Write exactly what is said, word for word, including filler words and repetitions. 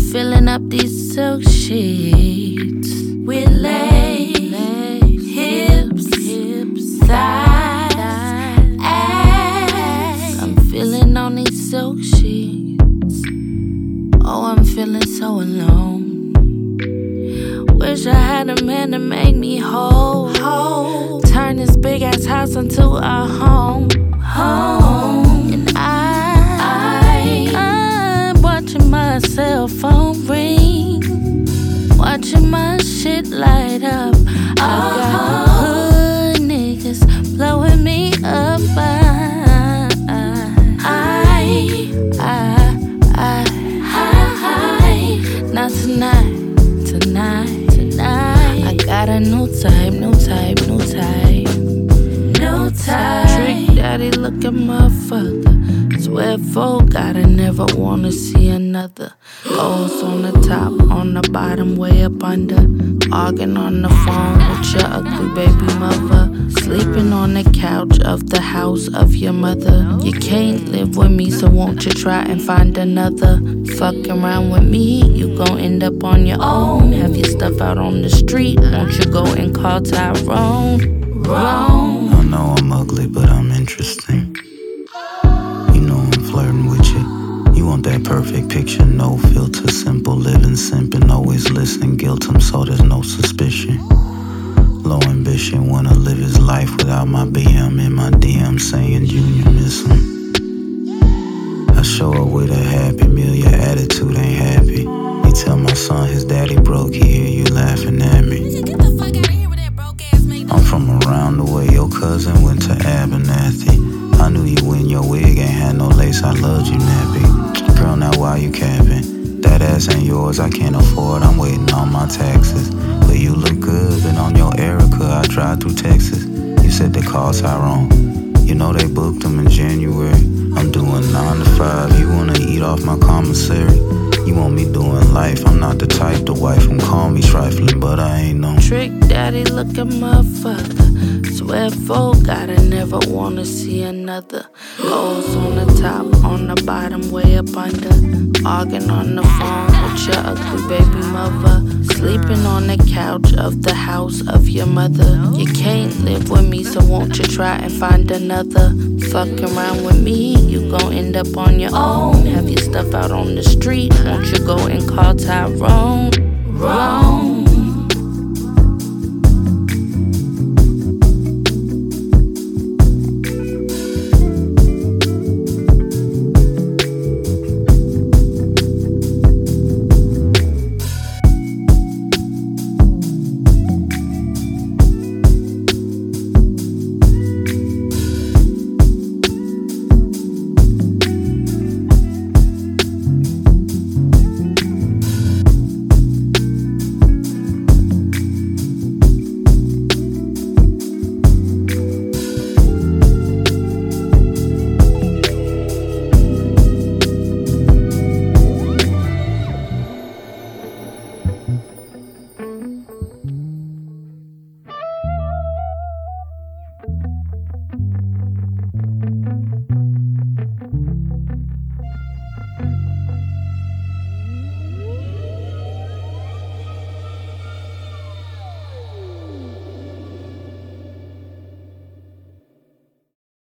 filling up these silk sheets with legs, hips, hips, thighs, ass. I'm feeling on these silk sheets. Oh, I'm feeling so alone. Wish I had a man to make me whole. whole. Turn this big ass house into a home. Home. And I, I, I'm watching my cell phone ring. Watching my shit light up. I got hood niggas blowing me up. I, I, I, I, I, I. Not tonight, tonight. I got a new type, new type, new type. New type. Trick daddy looking motherfucker. Swear for God I never wanna see another. O's on the top, on the bottom, way up under. Arguing on the phone with your ugly baby mother. Sleeping on the couch of the house of your mother. You can't live with me, so won't you try and find another? Fucking around with me, you gon' end up on your own. Have your stuff out on the street, won't you go and call Tyrone? Wrong. I know I'm ugly, but I'm interesting. You know I'm flirting with you. You want that perfect picture, no filter, simple living, simping, always listening, guilt him so there's no suspicion. Low ambition, wanna live his life without my B M in my D M saying Junior miss him. I show up with a happy meal, your attitude ain't happy. You tell my son his daddy broke, he hear you laughing at me. I'm from around the way, your cousin went to Abernathy. I knew you when your wig ain't had no lace, I loved you nappy. Girl, now why you capping? That ass ain't yours, I can't afford, I'm waiting on my taxes. But you look good, been on your Erica, I drive through Texas. You said they called Tyrone, you know they booked them in January. I'm doing nine to five, you wanna eat off my commissary. You want me doing life, I'm not the type to wife and call me trifling, but I ain't no Trick daddy looking motherfucker. Swear for God I never wanna see another. O's on the top, on the bottom, way up under. Arguing on the phone with your ugly baby mother. Sleeping on the couch of the house of your mother. You can't live with me, so won't you try and find another? Fucking around with me, you gon' end up on your own. Have your stuff out on the street, won't you go and call Tyrone? Wrong.